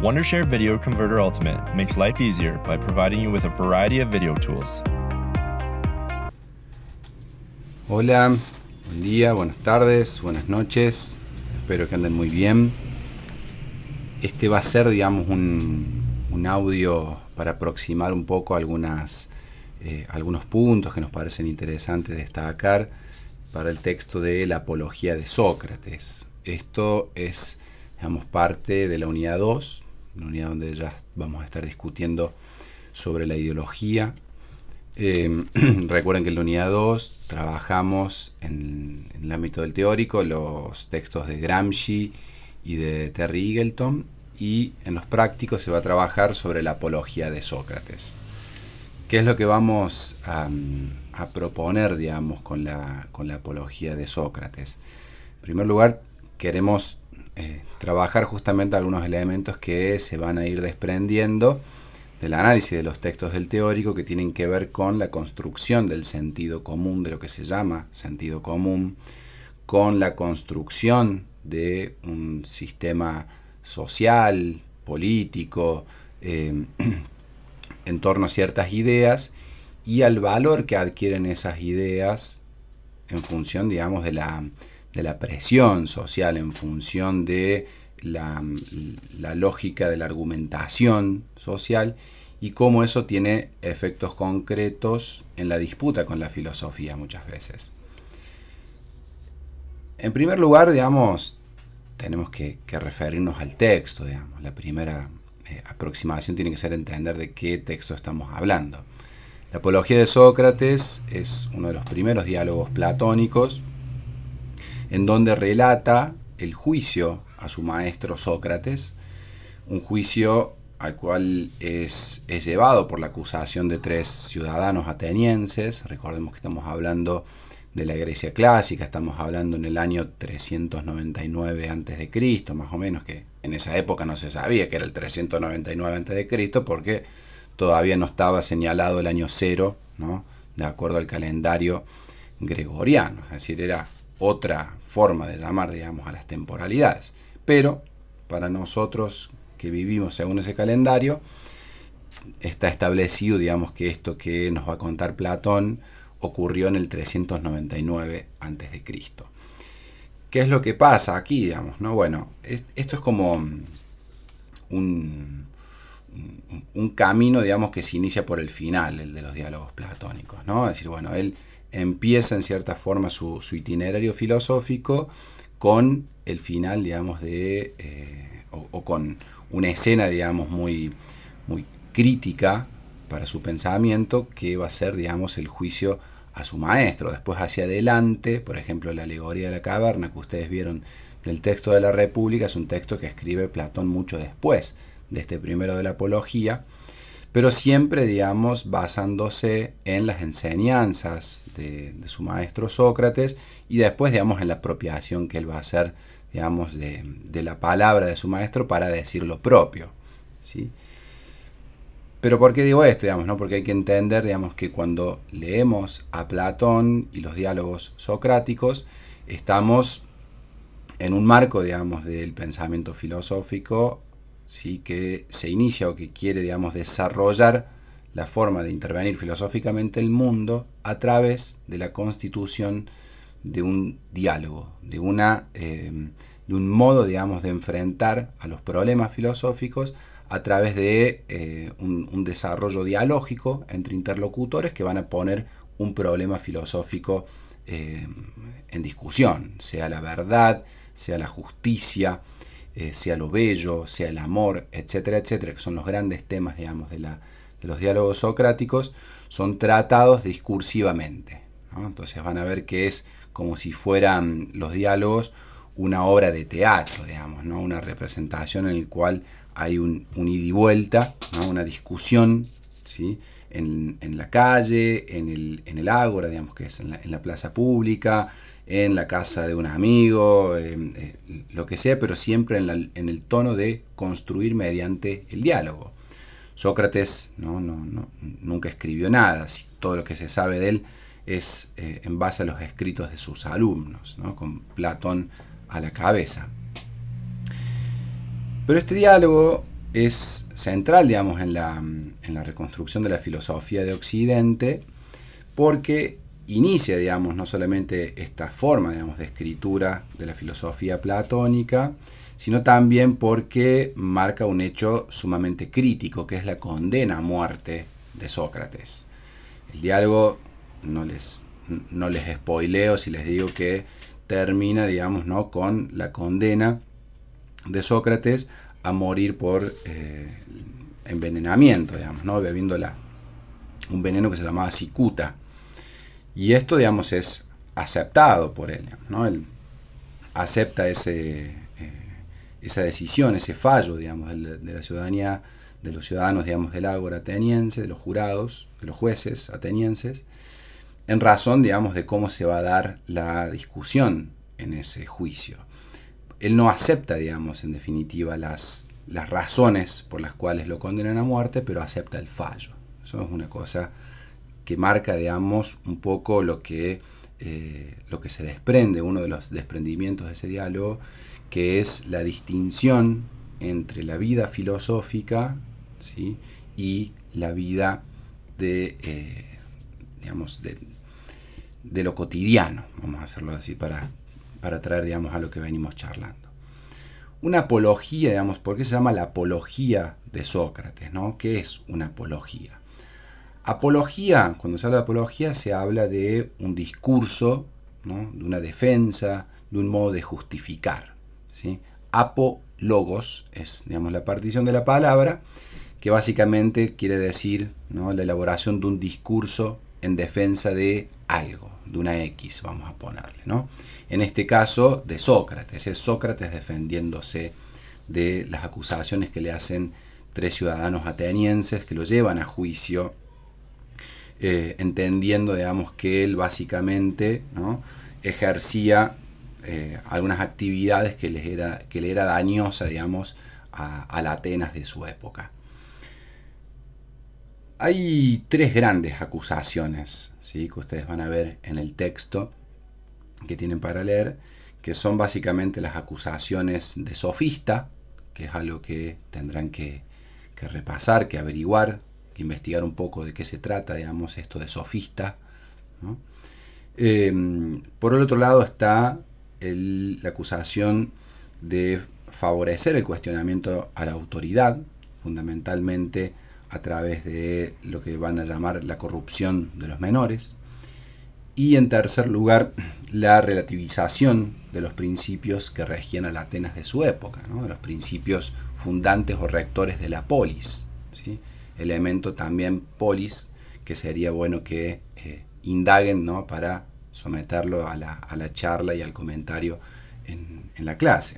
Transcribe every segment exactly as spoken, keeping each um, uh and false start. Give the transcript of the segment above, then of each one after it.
Wondershare Video Converter Ultimate makes life easier by providing you with a variety of video tools. Hola, buen día, buenas tardes, buenas noches. Espero que anden muy bien. Este va a ser, digamos, un, un audio para aproximar un poco algunas, eh, algunos puntos que nos parecen interesantes destacar para el texto de la Apología de Sócrates. Esto es, digamos, parte de la unidad dos, la unidad donde ya vamos a estar discutiendo sobre la ideología. Eh, recuerden que en la unidad dos trabajamos en, en el ámbito del teórico los textos de Gramsci y de Terry Eagleton, y en los prácticos se va a trabajar sobre la Apología de Sócrates. ¿Qué es lo que vamos a, a proponer, digamos, con la, con la Apología de Sócrates? En primer lugar, queremos eh, trabajar justamente algunos elementos que se van a ir desprendiendo del análisis de los textos del teórico, que tienen que ver con la construcción del sentido común, de lo que se llama sentido común, con la construcción de un sistema social, político, eh, en torno a ciertas ideas, y al valor que adquieren esas ideas en función, digamos, de la, de la presión social, en función de la, la lógica de la argumentación social, y cómo eso tiene efectos concretos en la disputa con la filosofía muchas veces. En primer lugar, digamos, tenemos que, que referirnos al texto, digamos. La primera eh, aproximación tiene que ser entender de qué texto estamos hablando. La Apología de Sócrates es uno de los primeros diálogos platónicos en donde relata el juicio a su maestro Sócrates, un juicio al cual es, es llevado por la acusación de tres ciudadanos atenienses. Recordemos que estamos hablando de la Grecia clásica, estamos hablando en el año trescientos noventa y nueve antes de Cristo, más o menos, que en esa época no se sabía que era el trescientos noventa y nueve antes de Cristo, porque todavía no estaba señalado el año cero, ¿no?, de acuerdo al calendario gregoriano, es decir, era otra forma de llamar, digamos, a las temporalidades. Pero para nosotros que vivimos según ese calendario, está establecido, digamos, que esto que nos va a contar Platón ocurrió en el trescientos noventa y nueve antes de Cristo. ¿Qué es lo que pasa aquí, digamos, no? Bueno, es, esto es como un, un, un camino, digamos, que se inicia por el final, el de los diálogos platónicos, ¿no? Es decir, bueno, él empieza en cierta forma su, su itinerario filosófico con el final, digamos, de eh, o, o con una escena, digamos, muy, muy crítica para su pensamiento, que va a ser, digamos, el juicio a su maestro. Después, hacia adelante, por ejemplo, la alegoría de la caverna que ustedes vieron del texto de la República, es un texto que escribe Platón mucho después de este primero de la Apología, pero siempre, digamos, basándose en las enseñanzas de, de su maestro Sócrates, y después, digamos, en la apropiación que él va a hacer, digamos, de, de la palabra de su maestro para decir lo propio, ¿sí? Pero ¿por qué digo esto? Digamos, ¿no? Porque hay que entender, digamos, que cuando leemos a Platón y los diálogos socráticos, estamos en un marco, digamos, del pensamiento filosófico, ¿sí?, que se inicia o que quiere, digamos, desarrollar la forma de intervenir filosóficamente el mundo a través de la constitución de un diálogo, de, una, eh, de un modo, digamos, de enfrentar a los problemas filosóficos a través de eh, un, un desarrollo dialógico entre interlocutores que van a poner un problema filosófico eh, en discusión, sea la verdad, sea la justicia, eh, sea lo bello, sea el amor, etcétera, etcétera, que son los grandes temas, digamos, de, la, de los diálogos socráticos, son tratados discursivamente, ¿no? Entonces van a ver que es como si fueran los diálogos una obra de teatro, digamos, ¿no?, una representación en la cual hay un, un ida y vuelta, ¿no?, una discusión, ¿sí?, en, en la calle, en el, en el ágora, digamos, que es en la, en la plaza pública, en la casa de un amigo, eh, eh, lo que sea, pero siempre en, la, en el tono de construir mediante el diálogo. Sócrates no, no, no, nunca escribió nada, si todo lo que se sabe de él es eh, en base a los escritos de sus alumnos, ¿no?, con Platón a la cabeza. Pero este diálogo es central, digamos, en la, en la reconstrucción de la filosofía de Occidente, porque inicia, digamos, no solamente esta forma, digamos, de escritura de la filosofía platónica, sino también porque marca un hecho sumamente crítico, que es la condena a muerte de Sócrates. El diálogo, no les, no les spoileo si les digo que termina, digamos, ¿no?, con la condena de Sócrates a morir por eh, envenenamiento, digamos, ¿no?, bebiendo la, un veneno que se llamaba cicuta. Y esto, digamos, es aceptado por él, ¿no? Él acepta ese, eh, esa decisión, ese fallo, digamos, de la, de la ciudadanía, de los ciudadanos, digamos, del ágora ateniense, de los jurados, de los jueces atenienses, en razón, digamos, de cómo se va a dar la discusión en ese juicio. Él no acepta, digamos, en definitiva, las, las razones por las cuales lo condenan a muerte, pero acepta el fallo. Eso es una cosa que marca, digamos, un poco lo que, eh, lo que se desprende, uno de los desprendimientos de ese diálogo, que es la distinción entre la vida filosófica, ¿sí?, y la vida de, eh, digamos, de, de lo cotidiano, vamos a hacerlo así para, para traer, digamos, a lo que venimos charlando. Una apología, digamos, ¿por qué se llama la apología de Sócrates, ¿no? ¿Qué es una apología? Apología, cuando se habla de apología, se habla de un discurso, ¿no?, de una defensa, de un modo de justificar, ¿sí? Apologos es, digamos, la partición de la palabra, que básicamente quiere decir, ¿no?, la elaboración de un discurso en defensa de algo, de una X, vamos a ponerle, ¿no? En este caso, de Sócrates. Es Sócrates defendiéndose de las acusaciones que le hacen tres ciudadanos atenienses que lo llevan a juicio, Eh, entendiendo, digamos, que él básicamente, ¿no?, ejercía eh, algunas actividades que, les era, que le era dañosa, digamos, a, a la Atenas de su época. Hay tres grandes acusaciones, ¿sí?, que ustedes van a ver en el texto que tienen para leer, que son básicamente las acusaciones de sofista, que es algo que tendrán que, que repasar, que averiguar, que investigar un poco de qué se trata, digamos, esto de sofista, ¿no? Eh, por el otro lado está el, la acusación de favorecer el cuestionamiento a la autoridad, fundamentalmente a través de lo que van a llamar la corrupción de los menores. Y en tercer lugar, la relativización de los principios que regían a la Atenas de su época, ¿no?, de los principios fundantes o rectores de la polis, ¿sí?, elemento también polis que sería bueno que eh, indaguen, ¿no?, para someterlo a la, a la charla y al comentario en, en la clase.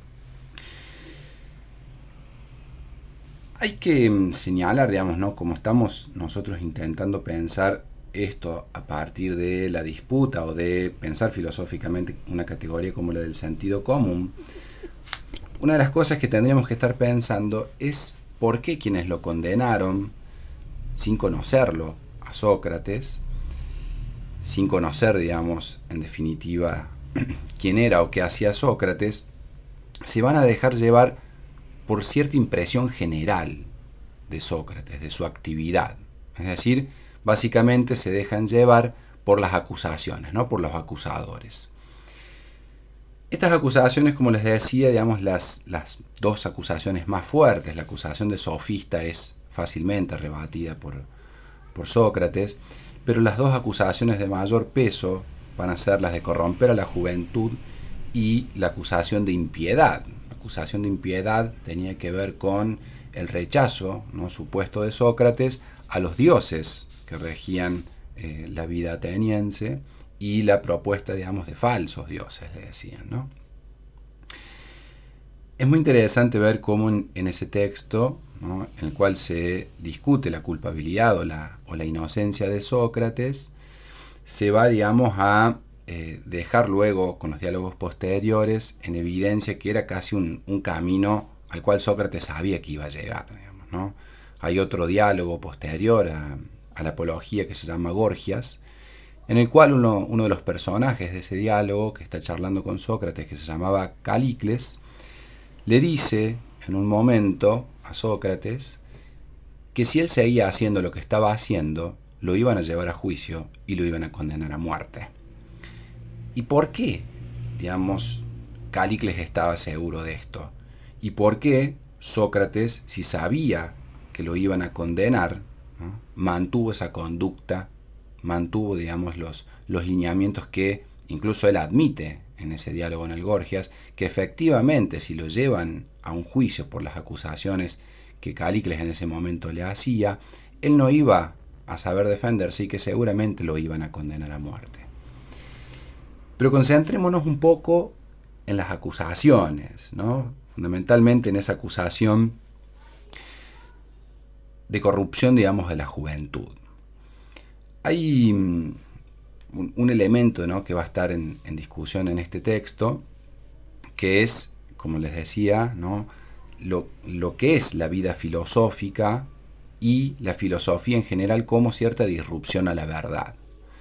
Hay que señalar, digamos, ¿no?, como estamos nosotros intentando pensar esto a partir de la disputa o de pensar filosóficamente una categoría como la del sentido común, una de las cosas que tendríamos que estar pensando es por qué quienes lo condenaron, sin conocerlo a Sócrates, sin conocer, digamos, en definitiva, quién era o qué hacía Sócrates, se van a dejar llevar por cierta impresión general de Sócrates, de su actividad. Es decir, básicamente se dejan llevar por las acusaciones, ¿no?, por los acusadores. Estas acusaciones, como les decía, digamos, las, las dos acusaciones más fuertes, la acusación de sofista es fácilmente rebatida por, por Sócrates, pero las dos acusaciones de mayor peso van a ser las de corromper a la juventud y la acusación de impiedad. La acusación de impiedad tenía que ver con el rechazo, ¿no?, supuesto de Sócrates a los dioses que regían eh, la vida ateniense, y la propuesta, digamos, de falsos dioses, le decían, ¿no? Es muy interesante ver cómo en, en ese texto, ¿no?, en el cual se discute la culpabilidad o la, o la inocencia de Sócrates, se va, digamos, a eh, dejar luego, con los diálogos posteriores, en evidencia que era casi un, un camino al cual Sócrates sabía que iba a llegar, digamos, ¿no? Hay otro diálogo posterior a, a la apología que se llama Gorgias, en el cual uno, uno de los personajes de ese diálogo, que está charlando con Sócrates, que se llamaba Calicles, le dice en un momento a Sócrates que si él seguía haciendo lo que estaba haciendo, lo iban a llevar a juicio y lo iban a condenar a muerte. ¿Y por qué, digamos, Calícles estaba seguro de esto? ¿Y por qué Sócrates, si sabía que lo iban a condenar, ¿no?, mantuvo esa conducta, mantuvo, digamos, los, los lineamientos que incluso él admite en ese diálogo en el Gorgias, que efectivamente si lo llevan a un juicio por las acusaciones que Calícles en ese momento le hacía, él no iba a saber defenderse y que seguramente lo iban a condenar a muerte? Pero concentrémonos un poco en las acusaciones, ¿no? Fundamentalmente en esa acusación de corrupción, digamos, de la juventud. Hay un, un elemento, ¿no?, que va a estar en, en discusión en este texto, que es, como les decía, ¿no?, lo, lo que es la vida filosófica y la filosofía en general como cierta disrupción a la verdad.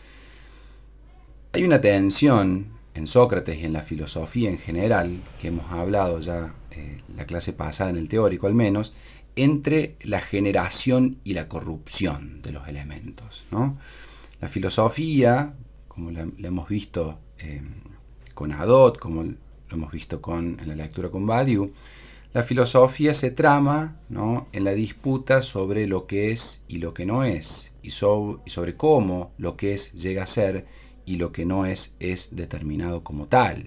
Hay una tensión en Sócrates y en la filosofía en general, que hemos hablado ya eh, la clase pasada en el teórico al menos, entre la generación y la corrupción de los elementos, ¿no? La filosofía, como la, la hemos visto eh, con Hadot, como lo hemos visto con, en la lectura con Badiou, la filosofía se trama, ¿no?, en la disputa sobre lo que es y lo que no es, y, so, y sobre cómo lo que es llega a ser y lo que no es es determinado como tal.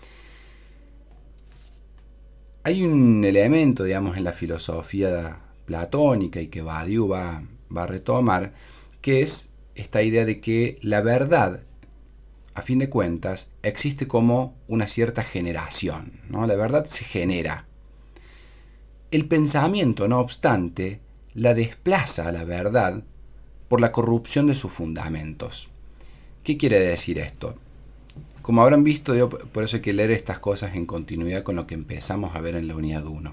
Hay un elemento, digamos, en la filosofía platónica y que Badiou va, va a retomar, que es esta idea de que la verdad, a fin de cuentas, existe como una cierta generación, ¿no? La verdad se genera. El pensamiento, no obstante, la desplaza a la verdad por la corrupción de sus fundamentos. ¿Qué quiere decir esto? Como habrán visto, yo, por eso hay que leer estas cosas en continuidad con lo que empezamos a ver en la unidad uno.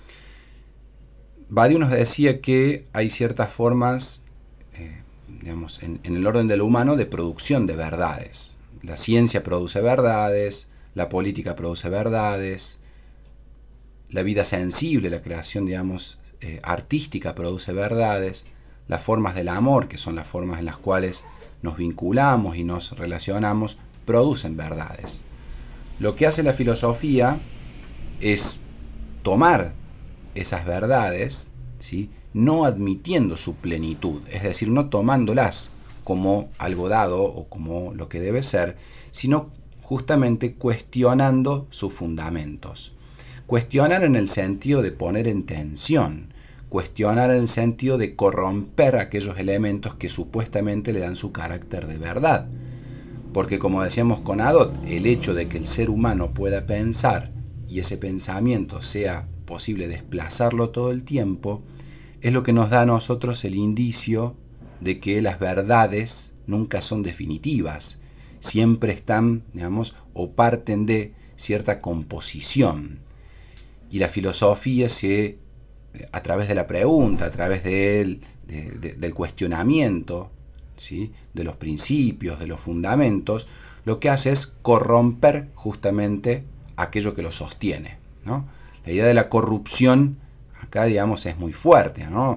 Badiou nos decía que hay ciertas formas, eh, digamos, en, en el orden de lo humano, de producción de verdades. La ciencia produce verdades, la política produce verdades, la vida sensible, la creación, digamos, eh, artística produce verdades, las formas del amor, que son las formas en las cuales nos vinculamos y nos relacionamos, producen verdades. Lo que hace la filosofía es tomar esas verdades, ¿sí?, no admitiendo su plenitud, es decir, no tomándolas como algo dado o como lo que debe ser, sino justamente cuestionando sus fundamentos. Cuestionar en el sentido de poner en tensión, cuestionar en el sentido de corromper aquellos elementos que supuestamente le dan su carácter de verdad. Porque, como decíamos con Hadot, el hecho de que el ser humano pueda pensar y ese pensamiento sea posible desplazarlo todo el tiempo, es lo que nos da a nosotros el indicio de que las verdades nunca son definitivas, siempre están, digamos, o parten de cierta composición. Y la filosofía se, a través de la pregunta, a través de él, de, de, del cuestionamiento, ¿sí?, de los principios, de los fundamentos, lo que hace es corromper justamente aquello que lo sostiene, ¿no? La idea de la corrupción acá, digamos, es muy fuerte, ¿no?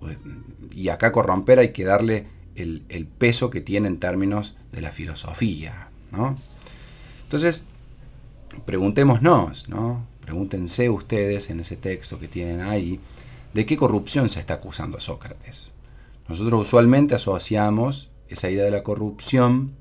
Y acá corromper hay que darle el, el peso que tiene en términos de la filosofía, ¿no? Entonces, preguntémonos, ¿no? Pregúntense ustedes en ese texto que tienen ahí, ¿de qué corrupción se está acusando a Sócrates? Nosotros usualmente asociamos esa idea de la corrupción,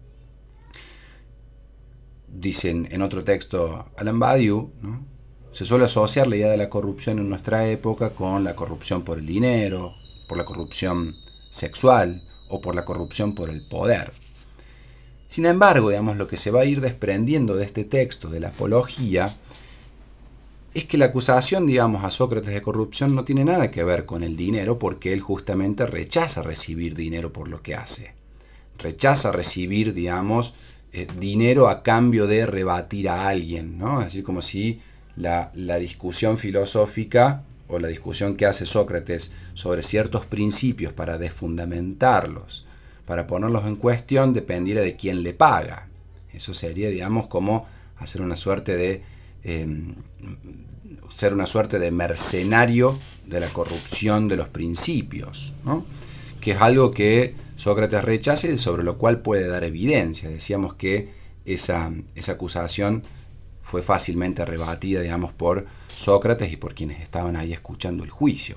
dicen en otro texto Alain Badiou, ¿no?, se suele asociar la idea de la corrupción en nuestra época con la corrupción por el dinero, por la corrupción sexual o por la corrupción por el poder. Sin embargo, digamos, lo que se va a ir desprendiendo de este texto de la apología es que la acusación, digamos, a Sócrates de corrupción no tiene nada que ver con el dinero, porque él justamente rechaza recibir dinero por lo que hace. Rechaza recibir, digamos, eh, dinero a cambio de rebatir a alguien, ¿no? Así como si la, la discusión filosófica o la discusión que hace Sócrates sobre ciertos principios para desfundamentarlos, para ponerlos en cuestión, dependiera de quién le paga. Eso sería, digamos, como hacer una suerte de eh, ser una suerte de mercenario de la corrupción de los principios, ¿no? Que es algo que Sócrates rechaza y sobre lo cual puede dar evidencia. Decíamos que esa, esa acusación fue fácilmente rebatida, digamos, por Sócrates y por quienes estaban ahí escuchando el juicio.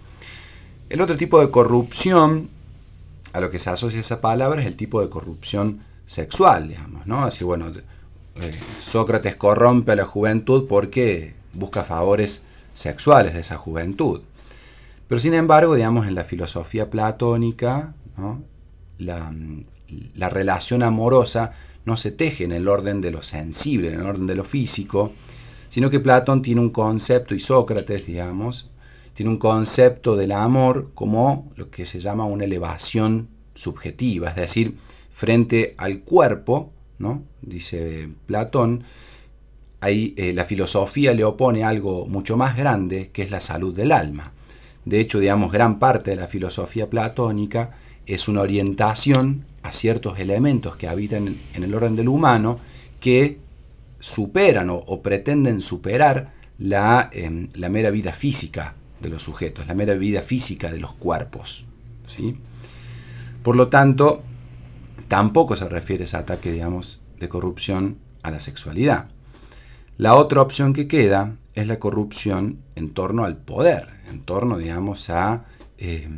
El otro tipo de corrupción a lo que se asocia esa palabra es el tipo de corrupción sexual, digamos, ¿no? Así, bueno, eh, Sócrates corrompe a la juventud porque busca favores sexuales de esa juventud. Pero sin embargo, digamos, en la filosofía platónica, ¿no? la, la relación amorosa no se teje en el orden de lo sensible, en el orden de lo físico, sino que Platón tiene un concepto, y Sócrates, digamos, tiene un concepto del amor como lo que se llama una elevación subjetiva, es decir, frente al cuerpo, ¿no? Dice Platón, ahí, eh, la filosofía le opone algo mucho más grande, que es la salud del alma. De hecho, digamos, gran parte de la filosofía platónica es una orientación a ciertos elementos que habitan en el orden del humano que superan o, o pretenden superar la, eh, la mera vida física de los sujetos, la mera vida física de los cuerpos, ¿sí? Por lo tanto, tampoco se refiere ese ataque, digamos, de corrupción a la sexualidad. La otra opción que queda es la corrupción en torno al poder, en torno, digamos, a, eh,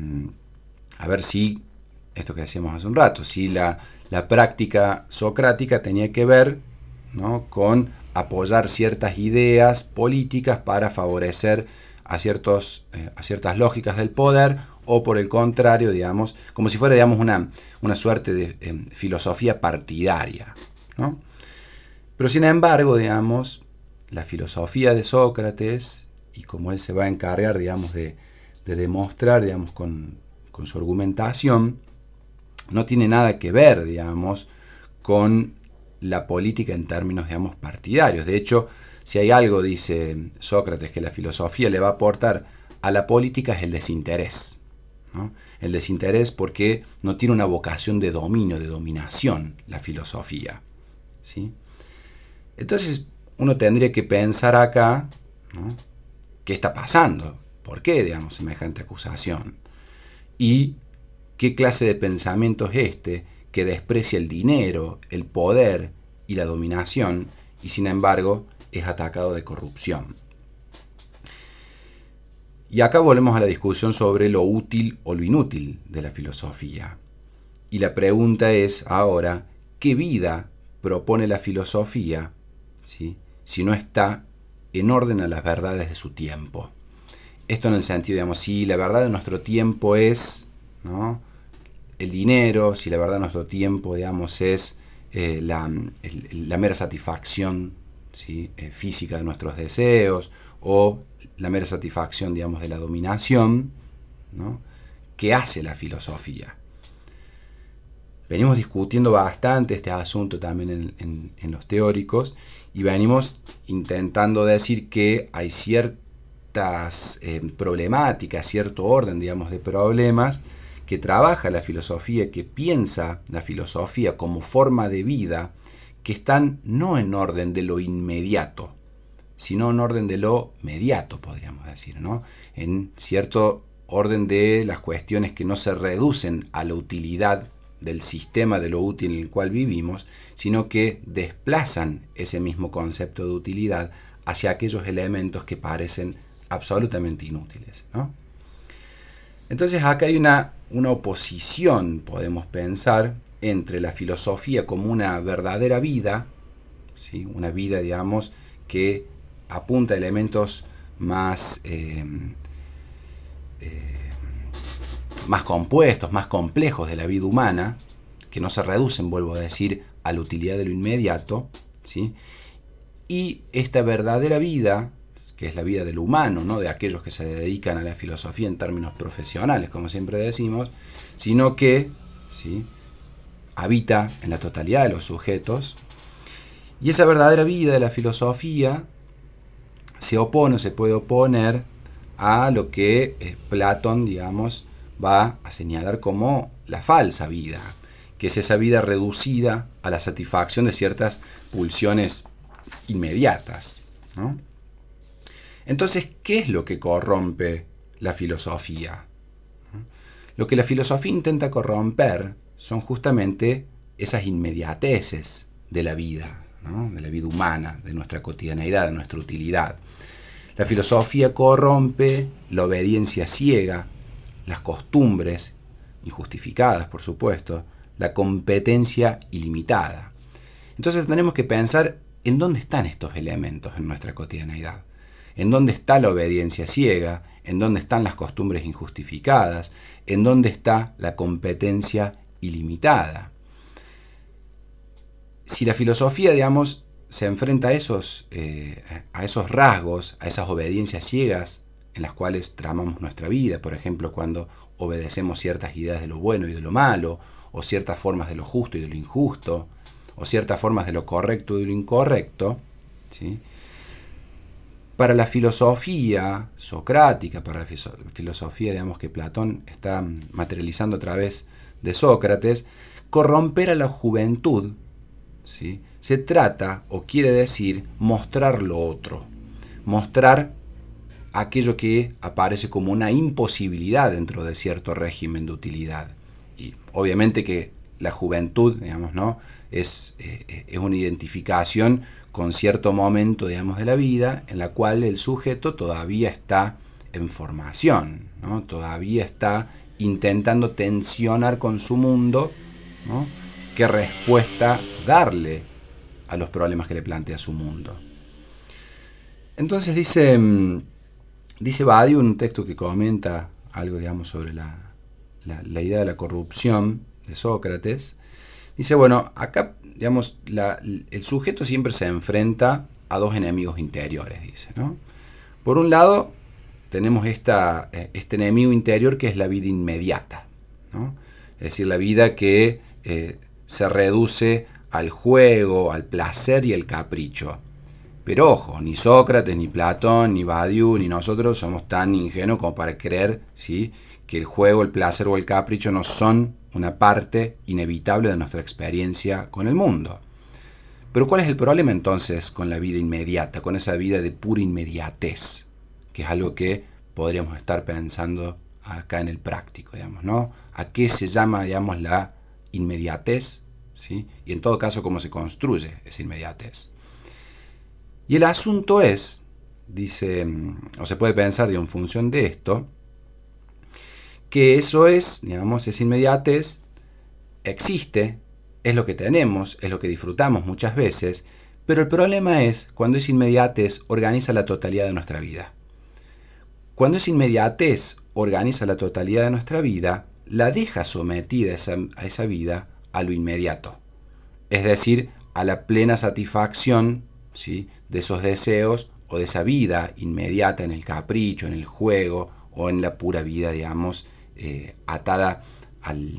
a ver si, esto que decíamos hace un rato, si la, la práctica socrática tenía que ver, ¿no?, con apoyar ciertas ideas políticas para favorecer a, ciertos, eh, a ciertas lógicas del poder, o por el contrario, digamos, como si fuera, digamos, una, una suerte de eh, filosofía partidaria, ¿no? Pero sin embargo, digamos, la filosofía de Sócrates, y como él se va a encargar, digamos, de, de demostrar, digamos, con, con su argumentación, no tiene nada que ver, digamos, con la política en términos, digamos, partidarios. De hecho, si hay algo, dice Sócrates, que la filosofía le va a aportar a la política, es el desinterés, ¿no? El desinterés porque no tiene una vocación de dominio, de dominación, la filosofía, ¿sí? Entonces, uno tendría que pensar acá, ¿no?, qué está pasando, por qué, digamos, semejante acusación, y qué clase de pensamiento es este que desprecia el dinero, el poder y la dominación, y sin embargo es atacado de corrupción. Y acá volvemos a la discusión sobre lo útil o lo inútil de la filosofía. Y la pregunta es ahora, ¿qué vida propone la filosofía, ¿sí?, si no está en orden a las verdades de su tiempo? Esto en el sentido, digamos, si la verdad de nuestro tiempo es, ¿no?, el dinero, si la verdad de nuestro tiempo, digamos, es eh, la, el, la mera satisfacción, ¿sí?, eh, física de nuestros deseos, o la mera satisfacción, digamos, de la dominación, ¿no?, ¿qué hace la filosofía? Venimos discutiendo bastante este asunto también en, en, en los teóricos, y venimos intentando decir que hay ciertas eh, problemáticas, cierto orden, digamos, de problemas que trabaja la filosofía, que piensa la filosofía como forma de vida, que están no en orden de lo inmediato, sino en orden de lo mediato, podríamos decir, ¿no?, en cierto orden de las cuestiones que no se reducen a la utilidad del sistema de lo útil en el cual vivimos, sino que desplazan ese mismo concepto de utilidad hacia aquellos elementos que parecen absolutamente inútiles, ¿no? Entonces acá hay una, una oposición, podemos pensar, entre la filosofía como una verdadera vida, ¿sí?, una vida, digamos, que apunta a elementos más, eh, eh, más compuestos, más complejos de la vida humana, que no se reducen, vuelvo a decir, a la utilidad de lo inmediato, ¿sí?, y esta verdadera vida, que es la vida del humano, no de aquellos que se dedican a la filosofía en términos profesionales, como siempre decimos, sino que, ¿sí?, habita en la totalidad de los sujetos. Y esa verdadera vida de la filosofía se opone, se puede oponer a lo que eh, Platón, digamos, va a señalar como la falsa vida, que es esa vida reducida a la satisfacción de ciertas pulsiones inmediatas. ¿no? Entonces, ¿qué es lo que corrompe la filosofía? Lo que la filosofía intenta corromper son justamente esas inmediateces de la vida, ¿no? De la vida humana, de nuestra cotidianeidad, de nuestra utilidad. La filosofía corrompe la obediencia ciega, las costumbres injustificadas, por supuesto, la competencia ilimitada. Entonces tenemos que pensar en dónde están estos elementos en nuestra cotidianeidad, en dónde está la obediencia ciega, en dónde están las costumbres injustificadas, en dónde está la competencia ilimitada. Si la filosofía, digamos, se enfrenta a esos, eh, a esos rasgos, a esas obediencias ciegas en las cuales tramamos nuestra vida, por ejemplo, cuando obedecemos ciertas ideas de lo bueno y de lo malo, o ciertas formas de lo justo y de lo injusto, o ciertas formas de lo correcto y de lo incorrecto, ¿sí? Para la filosofía socrática, para la filosofía, digamos, que Platón está materializando a través de Sócrates, corromper a la juventud, ¿sí? Se trata, o quiere decir, mostrar lo otro, mostrar aquello que aparece como una imposibilidad dentro de cierto régimen de utilidad. Y obviamente que la juventud, digamos, ¿no? es, eh, es una identificación con cierto momento, digamos, de la vida en la cual el sujeto todavía está en formación, ¿no? Todavía está intentando tensionar con su mundo, ¿no? Qué respuesta darle a los problemas que le plantea su mundo. Entonces dice, dice Badiou, un texto que comenta algo, digamos, sobre la, la, la idea de la corrupción de Sócrates. Dice, bueno, acá, digamos, la, el sujeto siempre se enfrenta a dos enemigos interiores, dice, ¿no? Por un lado, tenemos esta, este enemigo interior que es la vida inmediata, ¿no? Es decir, la vida que eh, se reduce al juego, al placer y al capricho. Pero ojo, ni Sócrates, ni Platón, ni Badiou, ni nosotros somos tan ingenuos como para creer, ¿sí?, que el juego, el placer o el capricho no son una parte inevitable de nuestra experiencia con el mundo. Pero ¿cuál es el problema entonces con la vida inmediata, con esa vida de pura inmediatez? Que es algo que podríamos estar pensando acá en el práctico, digamos, ¿no? ¿A qué se llama, digamos, la inmediatez? ¿Sí? Y en todo caso, ¿cómo se construye esa inmediatez? Y el asunto es, dice, o se puede pensar, digamos, en función de esto, que eso es, digamos, esa inmediatez existe, es lo que tenemos, es lo que disfrutamos muchas veces, pero el problema es cuando esa inmediatez organiza la totalidad de nuestra vida. Cuando esa inmediatez organiza la totalidad de nuestra vida, la deja sometida a esa, a esa vida a lo inmediato, es decir, a la plena satisfacción, ¿sí?, de esos deseos o de esa vida inmediata en el capricho, en el juego o en la pura vida, digamos, eh, atada al,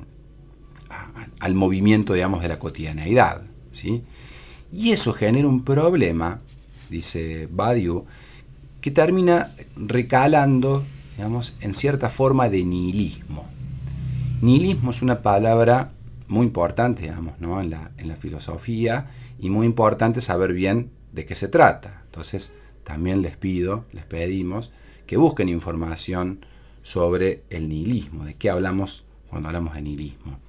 a, al movimiento, digamos, de la cotidianeidad, ¿sí? Y eso genera un problema, dice Badiou, que termina recalando, digamos, en cierta forma de nihilismo. Nihilismo es una palabra muy importante, digamos, ¿no?, en la, en la filosofía, y muy importante saber bien de qué se trata. Entonces, también les pido, les pedimos que busquen información sobre el nihilismo, de qué hablamos cuando hablamos de nihilismo.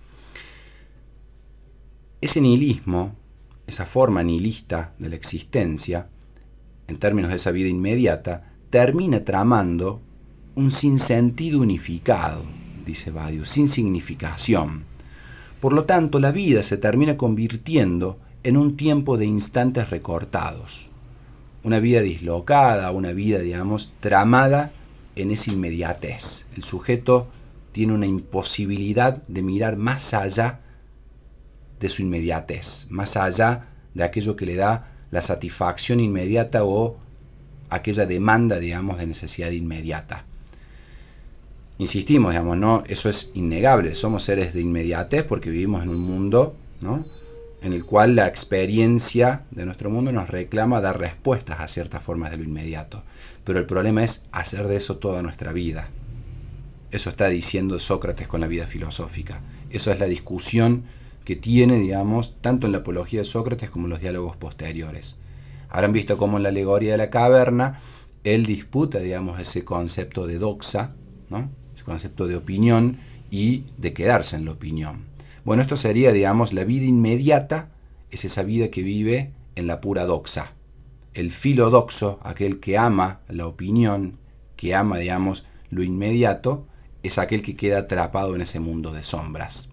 Ese nihilismo, esa forma nihilista de la existencia, en términos de esa vida inmediata, termina tramando un sinsentido unificado, dice Badiou, sin significación. Por lo tanto, la vida se termina convirtiendo en un tiempo de instantes recortados, una vida dislocada, una vida, digamos, tramada en esa inmediatez. El sujeto tiene una imposibilidad de mirar más allá de su inmediatez, más allá de aquello que le da la satisfacción inmediata o aquella demanda, digamos, de necesidad inmediata. Insistimos, digamos, ¿no? Eso es innegable, somos seres de inmediatez porque vivimos en un mundo, ¿no?, en el cual la experiencia de nuestro mundo nos reclama dar respuestas a ciertas formas de lo inmediato. Pero el problema es hacer de eso toda nuestra vida. Eso está diciendo Sócrates con la vida filosófica. Eso es la discusión que tiene, digamos, tanto en la apología de Sócrates como en los diálogos posteriores. Habrán visto cómo en la alegoría de la caverna él disputa, digamos, ese concepto de doxa, ¿no? Ese concepto de opinión y de quedarse en la opinión. Bueno, esto sería, digamos, la vida inmediata, es esa vida que vive en la pura doxa. El filodoxo, aquel que ama la opinión, que ama, digamos, lo inmediato, es aquel que queda atrapado en ese mundo de sombras.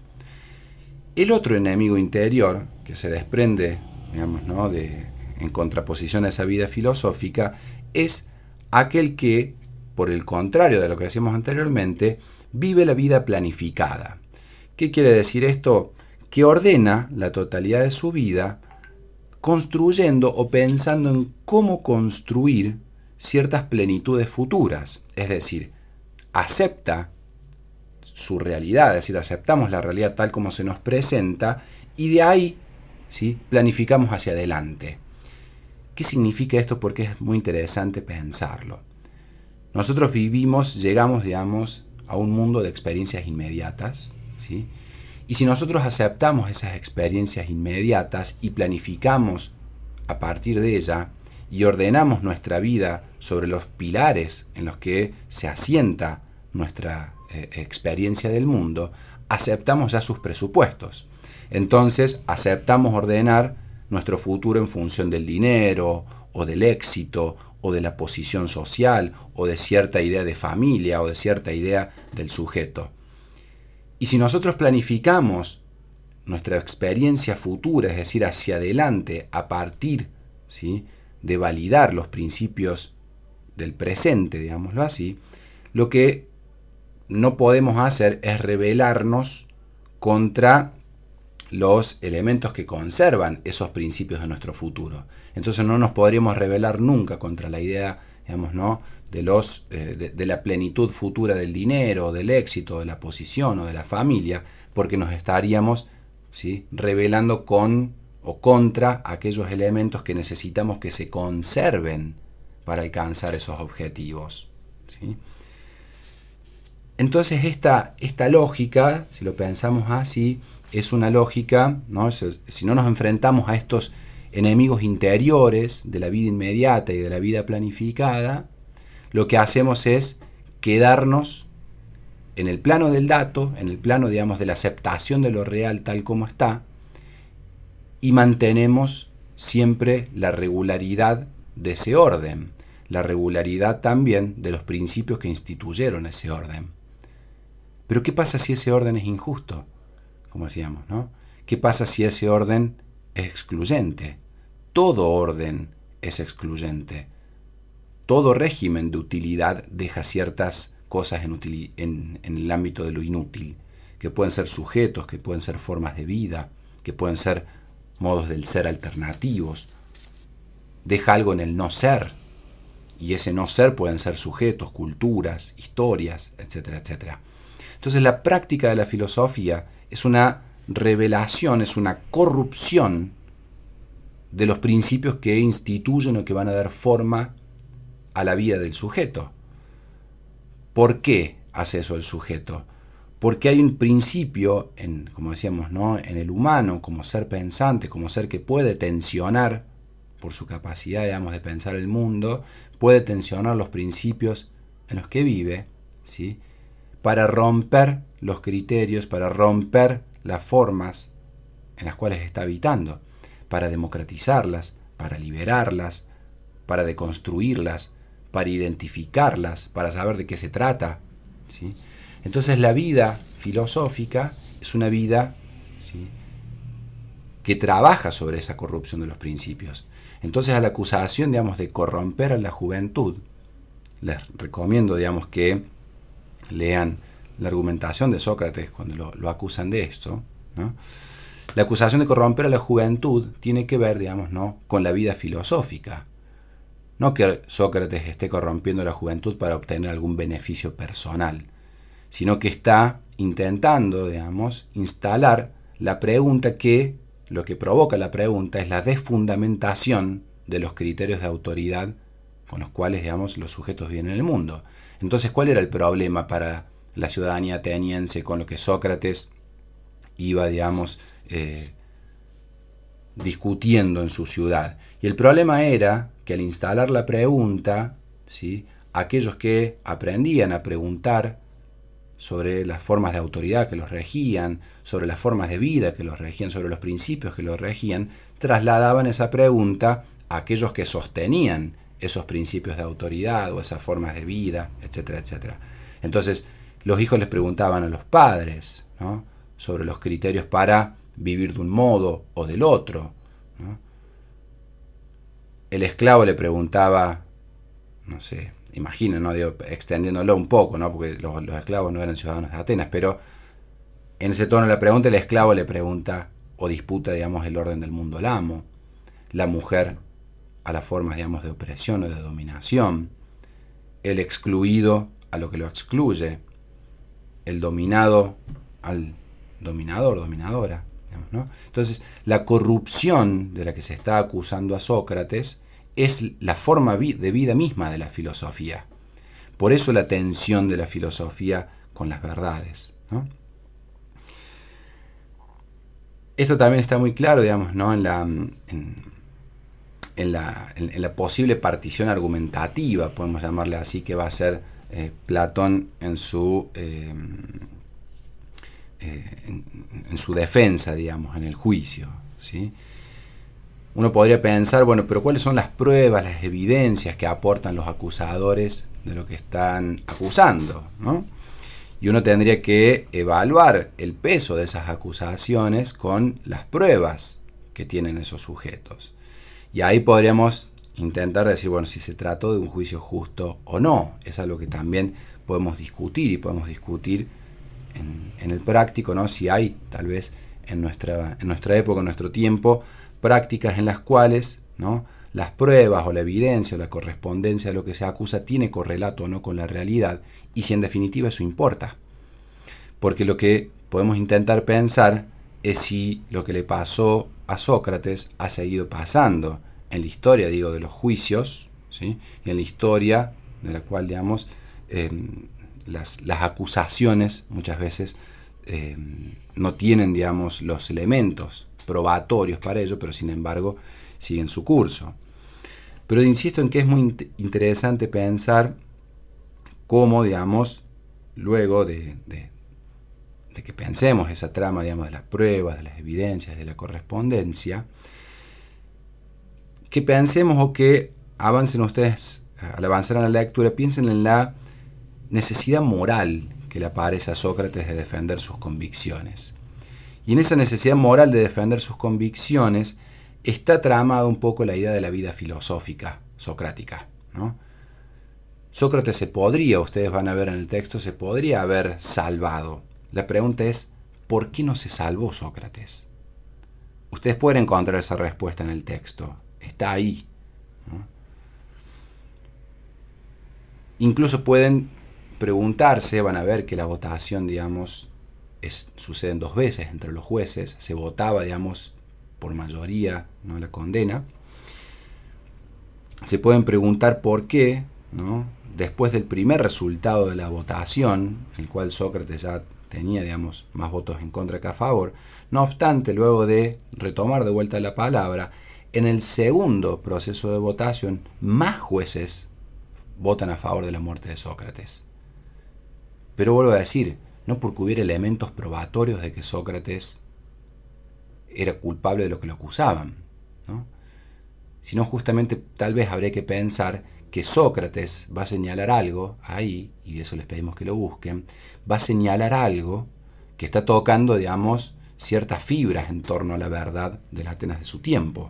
El otro enemigo interior, que se desprende, digamos, ¿no? de, en contraposición a esa vida filosófica, es aquel que, por el contrario de lo que decíamos anteriormente, vive la vida planificada. ¿Qué quiere decir esto? Que ordena la totalidad de su vida construyendo o pensando en cómo construir ciertas plenitudes futuras. Es decir, acepta su realidad, es decir, aceptamos la realidad tal como se nos presenta y de ahí, ¿sí?, planificamos hacia adelante. ¿Qué significa esto? Porque es muy interesante pensarlo. Nosotros vivimos, llegamos, digamos, a un mundo de experiencias inmediatas, ¿sí? Y si nosotros aceptamos esas experiencias inmediatas y planificamos a partir de ella y ordenamos nuestra vida sobre los pilares en los que se asienta nuestra eh, experiencia del mundo, aceptamos ya sus presupuestos. Entonces aceptamos ordenar nuestro futuro en función del dinero o del éxito o de la posición social o de cierta idea de familia o de cierta idea del sujeto. Y si nosotros planificamos nuestra experiencia futura, es decir, hacia adelante, a partir, ¿sí?, de validar los principios del presente, digámoslo así, lo que no podemos hacer es rebelarnos contra los elementos que conservan esos principios de nuestro futuro. Entonces no nos podríamos rebelar nunca contra la idea, digamos, ¿no?, de, los, eh, de, de la plenitud futura del dinero, del éxito, de la posición o de la familia, porque nos estaríamos, ¿sí?, rebelando con o contra aquellos elementos que necesitamos que se conserven para alcanzar esos objetivos, ¿sí? Entonces esta, esta lógica, si lo pensamos así, es una lógica, ¿no? Si no nos enfrentamos a estos enemigos interiores de la vida inmediata y de la vida planificada, lo que hacemos es quedarnos en el plano del dato, en el plano, digamos, de la aceptación de lo real tal como está, y mantenemos siempre la regularidad de ese orden, la regularidad también de los principios que instituyeron ese orden. Pero ¿qué pasa si ese orden es injusto? Como decíamos, ¿no? ¿Qué pasa si ese orden es excluyente? Todo orden es excluyente. Todo régimen de utilidad deja ciertas cosas en, util- en, en el ámbito de lo inútil, que pueden ser sujetos, que pueden ser formas de vida, que pueden ser modos del ser alternativos. Deja algo en el no ser, y ese no ser pueden ser sujetos, culturas, historias, etcétera, etcétera. Entonces la práctica de la filosofía es una revelación, es una corrupción de los principios que instituyen o que van a dar forma a la vida del sujeto. ¿Por qué hace eso el sujeto? Porque hay un principio, en, como decíamos, ¿no?, en el humano, como ser pensante, como ser que puede tensionar, por su capacidad, digamos, de pensar el mundo, puede tensionar los principios en los que vive, ¿sí?, para romper los criterios, para romper las formas en las cuales está habitando, para democratizarlas, para liberarlas, para deconstruirlas, para identificarlas, para saber de qué se trata, ¿sí? Entonces la vida filosófica es una vida, ¿sí?, que trabaja sobre esa corrupción de los principios. Entonces a la acusación, digamos, de corromper a la juventud, les recomiendo, digamos, que lean la argumentación de Sócrates cuando lo, lo acusan de esto, ¿no? La acusación de corromper a la juventud tiene que ver, digamos, ¿no?, con la vida filosófica. No que Sócrates esté corrompiendo a la juventud para obtener algún beneficio personal, sino que está intentando, digamos, instalar la pregunta que, lo que provoca la pregunta es la desfundamentación de los criterios de autoridad con los cuales, digamos, los sujetos viven en el mundo. Entonces, ¿cuál era el problema para la ciudadanía ateniense con lo que Sócrates iba, digamos, eh, discutiendo en su ciudad. Y el problema era que al instalar la pregunta, ¿sí?, aquellos que aprendían a preguntar sobre las formas de autoridad que los regían, sobre las formas de vida que los regían, sobre los principios que los regían, trasladaban esa pregunta a aquellos que sostenían esos principios de autoridad o esas formas de vida, etcétera, etcétera. Entonces, los hijos les preguntaban a los padres, ¿no?, sobre los criterios para vivir de un modo o del otro, ¿no? El esclavo le preguntaba, no sé, imaginen, ¿no?, digo, extendiéndolo un poco, ¿no?, porque los, los esclavos no eran ciudadanos de Atenas, pero en ese tono de la pregunta el esclavo le pregunta o disputa, digamos, el orden del mundo al amo, la mujer a las formas, digamos, de opresión o de dominación, el excluido a lo que lo excluye, el dominado al dominador, dominadora, digamos, ¿no? Entonces, la corrupción de la que se está acusando a Sócrates es la forma de vida misma de la filosofía. Por eso la tensión de la filosofía con las verdades, ¿no? Esto también está muy claro, digamos, ¿no?, en la, en, en la, en, en la posible partición argumentativa, podemos llamarle así, que va a ser eh, Platón en su, eh, eh, en, en su defensa, digamos, en el juicio, ¿sí? Uno podría pensar, bueno, pero ¿cuáles son las pruebas, las evidencias que aportan los acusadores de lo que están acusando, ¿no? Y uno tendría que evaluar el peso de esas acusaciones con las pruebas que tienen esos sujetos. Y ahí podríamos intentar decir, bueno, si se trató de un juicio justo o no. Es algo que también podemos discutir y podemos discutir en, en el práctico, ¿no? Si hay, tal vez, en nuestra, en nuestra época, en nuestro tiempo, prácticas en las cuales, ¿no?, las pruebas o la evidencia o la correspondencia de lo que se acusa tiene correlato o no con la realidad, y si en definitiva eso importa. Porque lo que podemos intentar pensar es si lo que le pasó a Sócrates ha seguido pasando en la historia, digo, de los juicios, ¿sí?, y en la historia de la cual, digamos, eh, las, las acusaciones muchas veces eh, no tienen, digamos, los elementos probatorios para ello, pero sin embargo siguen su curso. Pero insisto en que es muy interesante pensar cómo, digamos, luego de, de, de que pensemos esa trama, digamos, de las pruebas, de las evidencias, de la correspondencia, que pensemos o que avancen ustedes, al avanzar en la lectura, piensen en la necesidad moral que le aparece a Sócrates de defender sus convicciones. Y en esa necesidad moral de defender sus convicciones está tramada un poco la idea de la vida filosófica socrática, ¿no? Sócrates se podría, ustedes van a ver en el texto, se podría haber salvado. La pregunta es, ¿por qué no se salvó Sócrates? Ustedes pueden encontrar esa respuesta en el texto, está ahí, ¿no? Incluso pueden preguntarse, van a ver que la votación, digamos, es, sucede dos veces entre los jueces, se votaba, digamos, por mayoría, ¿no?, la condena. Se pueden preguntar por qué, ¿no?, después del primer resultado de la votación, en el cual Sócrates ya tenía, digamos, más votos en contra que a favor, no obstante, luego de retomar de vuelta la palabra, en el segundo proceso de votación, más jueces votan a favor de la muerte de Sócrates. Pero vuelvo a decir, no porque hubiera elementos probatorios de que Sócrates era culpable de lo que lo acusaban, ¿no?, sino justamente tal vez habría que pensar que Sócrates va a señalar algo ahí, y de eso les pedimos que lo busquen, va a señalar algo que está tocando, digamos, ciertas fibras en torno a la verdad de las Atenas de su tiempo.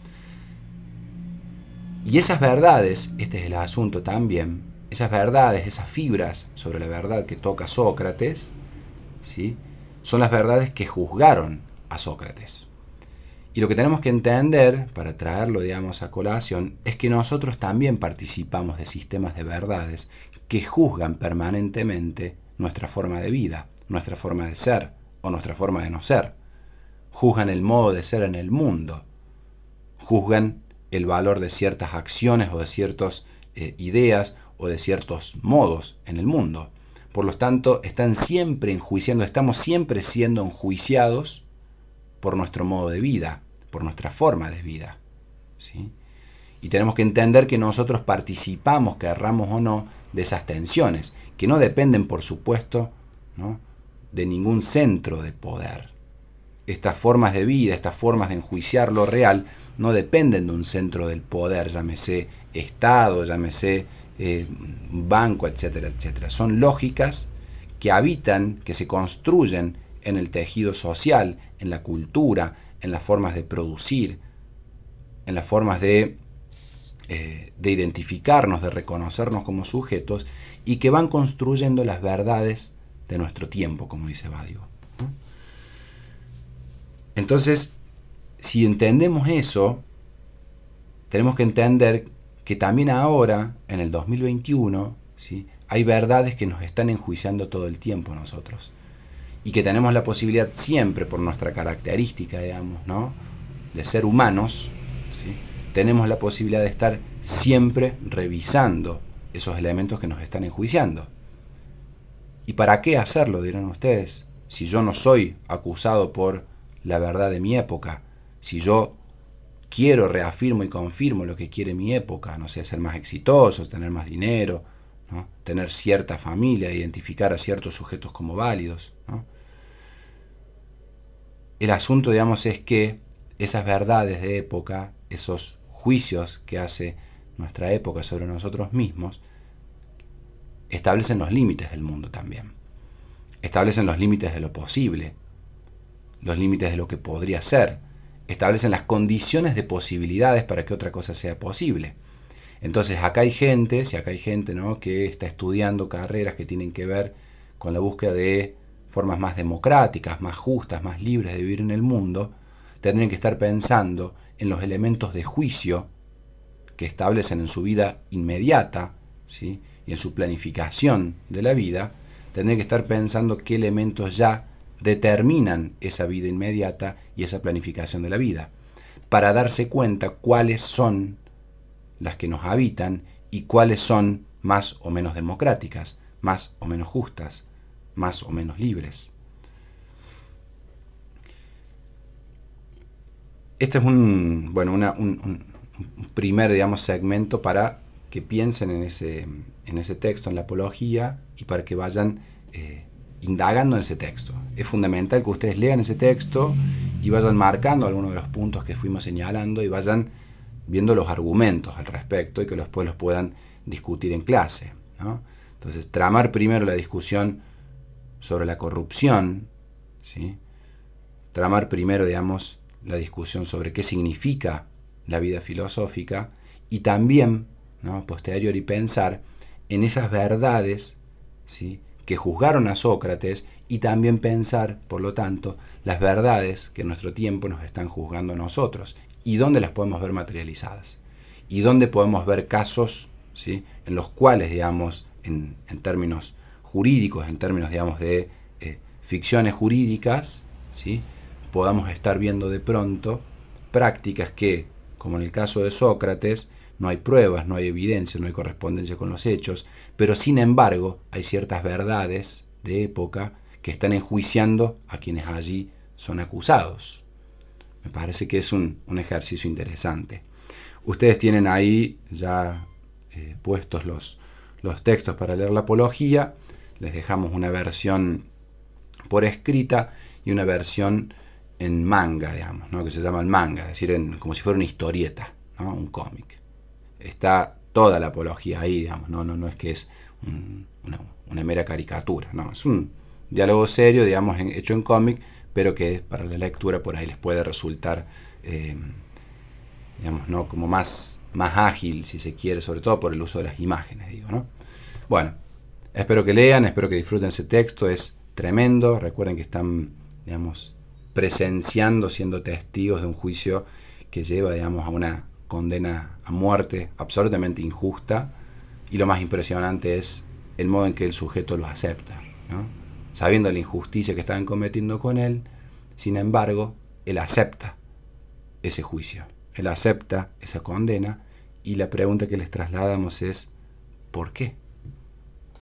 Y esas verdades, este es el asunto también, esas verdades, esas fibras sobre la verdad que toca Sócrates, ¿sí?, son las verdades que juzgaron a Sócrates. Y lo que tenemos que entender, para traerlo, digamos, a colación, es que nosotros también participamos de sistemas de verdades que juzgan permanentemente nuestra forma de vida, nuestra forma de ser o nuestra forma de no ser. Juzgan el modo de ser en el mundo, juzgan el valor de ciertas acciones o de ciertas eh, ideas o de ciertos modos en el mundo. Por lo tanto, están siempre enjuiciando, estamos siempre siendo enjuiciados por nuestro modo de vida, por nuestra forma de vida, ¿sí? Y tenemos que entender que nosotros participamos, querramos o no, de esas tensiones, que no dependen, por supuesto, ¿no?, de ningún centro de poder. Estas formas de vida, estas formas de enjuiciar lo real, no dependen de un centro del poder, llámese Estado, llámese eh, banco, etcétera, etcétera. Son lógicas que habitan, que se construyen en el tejido social, en la cultura, en las formas de producir, en las formas de, eh, de identificarnos, de reconocernos como sujetos, y que van construyendo las verdades de nuestro tiempo, como dice Badiou, ¿no? Entonces, si entendemos eso, tenemos que entender que también ahora, en el dos mil veintiuno, ¿sí?, hay verdades que nos están enjuiciando todo el tiempo nosotros. Y que tenemos la posibilidad siempre, por nuestra característica, digamos, ¿no?, de ser humanos, ¿sí?, tenemos la posibilidad de estar siempre revisando esos elementos que nos están enjuiciando. ¿Y para qué hacerlo?, dirán ustedes. Si yo no soy acusado por la verdad de mi época, si yo quiero, reafirmo y confirmo lo que quiere mi época, no sé, ser más exitoso, tener más dinero, ¿no?, tener cierta familia, identificar a ciertos sujetos como válidos, ¿no? El asunto, digamos, es que esas verdades de época, esos juicios que hace nuestra época sobre nosotros mismos, establecen los límites del mundo también. Establecen los límites de lo posible, los límites de lo que podría ser. Establecen las condiciones de posibilidades para que otra cosa sea posible. Entonces acá hay gente, si acá hay gente, ¿no?, que está estudiando carreras que tienen que ver con la búsqueda de formas más democráticas, más justas, más libres de vivir en el mundo, tendrían que estar pensando en los elementos de juicio que establecen en su vida inmediata, ¿sí?, y en su planificación de la vida, tendrían que estar pensando qué elementos ya determinan esa vida inmediata y esa planificación de la vida, para darse cuenta cuáles son las que nos habitan y cuáles son más o menos democráticas, más o menos justas, más o menos libres. Este es un, bueno, una, un, un primer, digamos, segmento para que piensen en ese, en ese texto, en la apología, y para que vayan eh, indagando en ese texto. Es fundamental que ustedes lean ese texto y vayan marcando algunos de los puntos que fuimos señalando y vayan viendo los argumentos al respecto y que después los puedan discutir en clase, ¿no? Entonces, tramar primero la discusión sobre la corrupción, ¿sí?, tramar primero, digamos, la discusión sobre qué significa la vida filosófica y también, ¿no?, posterior, y pensar en esas verdades, ¿sí?, que juzgaron a Sócrates, y también pensar, por lo tanto, las verdades que en nuestro tiempo nos están juzgando a nosotros y dónde las podemos ver materializadas y dónde podemos ver casos, ¿sí?, en los cuales, digamos, en, en términos jurídicos, en términos, digamos, de eh, ficciones jurídicas, ¿sí?, podamos estar viendo de pronto prácticas que, como en el caso de Sócrates, no hay pruebas, no hay evidencia, no hay correspondencia con los hechos, pero sin embargo hay ciertas verdades de época que están enjuiciando a quienes allí son acusados. Me parece que es un, un ejercicio interesante. Ustedes tienen ahí ya eh, puestos los, los textos para leer la apología. Les dejamos una versión por escrita y una versión en manga, digamos, ¿no?, que se llama el manga, es decir, en, como si fuera una historieta, ¿no?, un cómic. Está toda la apología ahí, digamos, no, no, no es que es un, una, una mera caricatura, no, es un diálogo serio, digamos, en, hecho en cómic, pero que para la lectura por ahí les puede resultar, eh, digamos, ¿no?, como más, más ágil, si se quiere, sobre todo por el uso de las imágenes, digo, ¿no? Bueno, espero que lean, espero que disfruten ese texto, es tremendo. Recuerden que están, digamos, presenciando, siendo testigos de un juicio que lleva, digamos, a una condena a muerte absolutamente injusta, y lo más impresionante es el modo en que el sujeto lo acepta, ¿no?, sabiendo la injusticia que estaban cometiendo con él. Sin embargo, él acepta ese juicio, él acepta esa condena, y la pregunta que les trasladamos es ¿por qué?